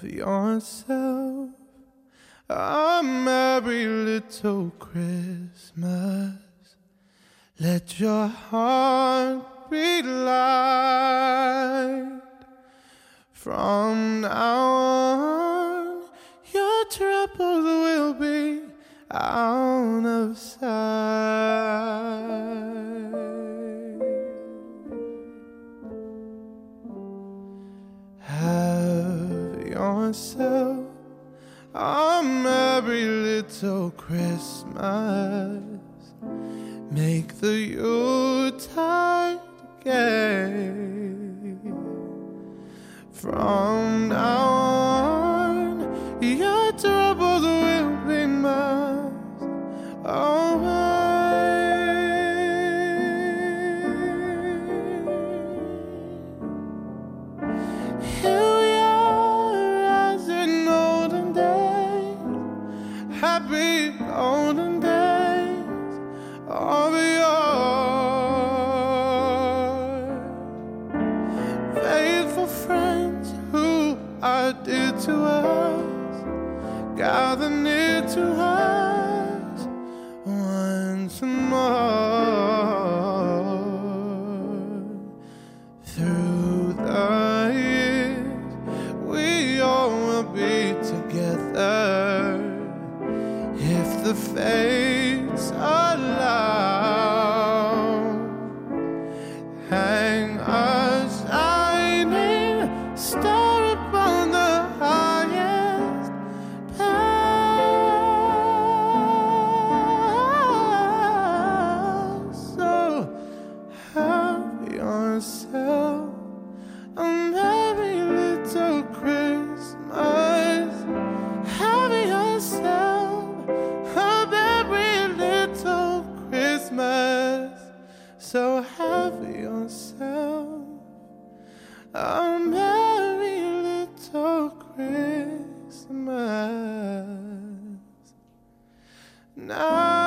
yourself a merry little Christmas. Let your heart be light. From now on, your troubles will be out of sight. Have yourself a merry little Christmas. Make the Yuletide gay. From now on, your troubles will be miles away. Here we are as in olden days, happy olden days of yore. Faithful friends who are dear to us, gather near to us once more. Through the years, we all will be together if the fates allow. Hang a shining star upon the highest path. So have yourself a merry little Christmas. Have yourself a merry little Christmas. So have yourself a merry little Christmas now.